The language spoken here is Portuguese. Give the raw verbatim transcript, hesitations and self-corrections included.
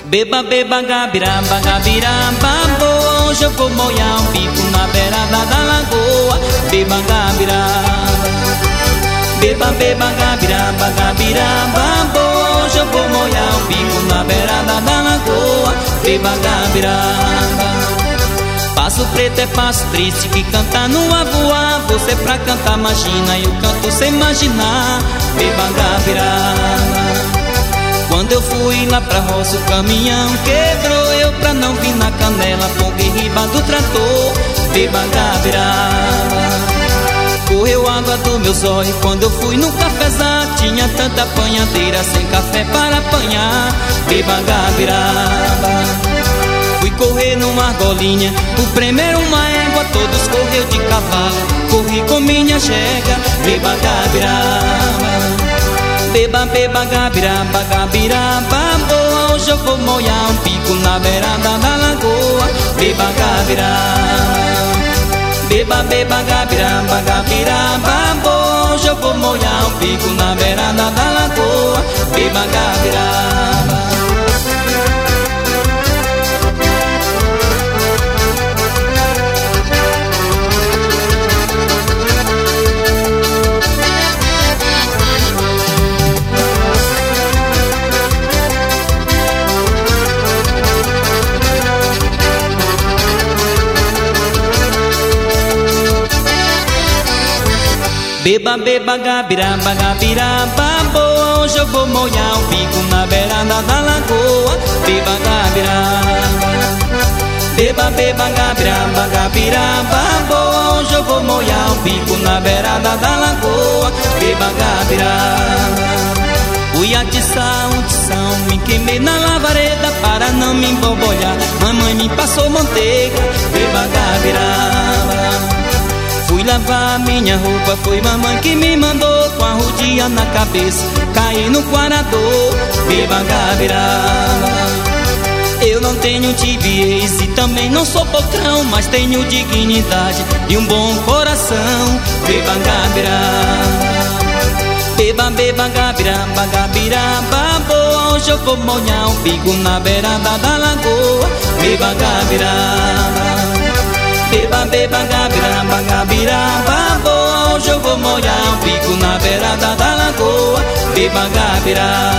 Beba, beba, gabiraba, gabiraba, boa. Hoje eu vou molhar um bico na beirada da lagoa. Beba, gabiraba. Beba, beba, gabiraba, gabiraba, boa. Hoje eu vou molhar um bico na beirada da lagoa. Beba, gabiraba. Passo preto é passo triste que canta no avoar. Você pra cantar imagina e eu canto sem imaginar. Beba, gabiraba. Quando eu fui lá pra roça o caminhão quebrou. Eu pra não vir na canela ponguei riba do trator. Beba, gabiraba. Correu água do meu zóio quando eu fui no cafezar. Tinha tanta apanhadeira sem café para apanhar. Beba, gabiraba. Fui correr numa argolinha, o primeiro uma égua. Todos correu de cavalo, corri com minha chega. Beba, gabiraba. Beba, beba, gabiraba, gabiraba, boa. Hoje eu vou molhar um pico na beirada da lagoa. Beba, gabiraba. Beba, beba, gabiraba, gabiraba, boa. Hoje eu vou molhar um pico na beirada da lagoa. Beba, gabiraba. Beba, beba, gabiraba, gabiraba, boa. Hoje eu vou molhar um bico na beirada da lagoa. Beba, gabiraba. Beba, beba, gabiraba, gabiraba, boa. Hoje eu vou molhar um bico na beirada da lagoa. Beba, gabiraba. Fui atiçar um tição, me queimei na lavareda para não me embobolhar. Mamãe me passou manteiga. Beba, gabiraba. Fui lavar minha roupa, foi mamãe que me mandou. Com a rodinha na cabeça, caí no quarador. Beba, gabiraba. Eu não tenho tibiez e também não sou potrão, mas tenho dignidade e um bom coração. Beba, gabiraba. Beba, beba, gabiraba, gabiraba, boa. Hoje eu vou molhar um bico na beirada da lagoa. Beba, gabiraba. Beba, beba, gabiraba, gabiraba, boa. Hoje eu vou molhar um bico na beirada da lagoa. Beba, gabiraba.